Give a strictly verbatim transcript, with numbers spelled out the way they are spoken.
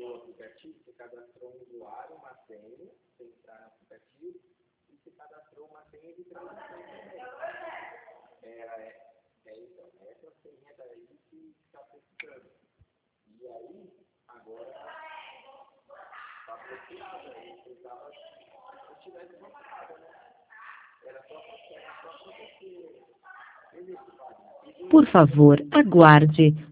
no aplicativo, você cadastrou um usuário, uma senha, você entrar no aplicativo, e você cadastrou uma senha de transação também. Era, é, é, então, essa senha daí que está precisando. E aí, agora, está procurada, aí precisava, se eu tivesse mostrado, né? Era só para só acontecer. Beleza, Wagner. Por favor, aguarde.